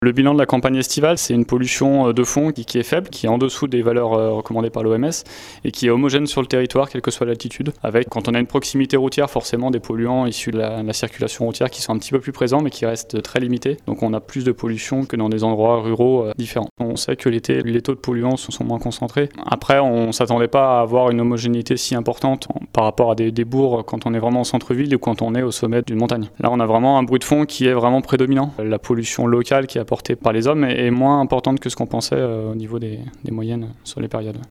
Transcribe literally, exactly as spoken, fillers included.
Le bilan de la campagne estivale, c'est une pollution de fond qui, qui est faible, qui est en dessous des valeurs euh, recommandées par l'O M S et qui est homogène sur le territoire, quelle que soit l'altitude. Avec, quand on a une proximité routière, forcément des polluants issus de la, de la circulation routière qui sont un petit peu plus présents, mais qui restent très limités. Donc on a plus de pollution que dans des endroits ruraux euh, différents. On sait que l'été, les taux de polluants sont, sont moins concentrés. Après, on ne s'attendait pas à avoir une homogénéité si importante en, par rapport à des, des bourgs quand on est vraiment en centre-ville ou quand on est au sommet d'une montagne. Là, on a vraiment un bruit de fond qui est vraiment prédominant. La pollution locale qui est apportée par les hommes est moins importante que ce qu'on pensait euh, au niveau des, des moyennes sur les périodes.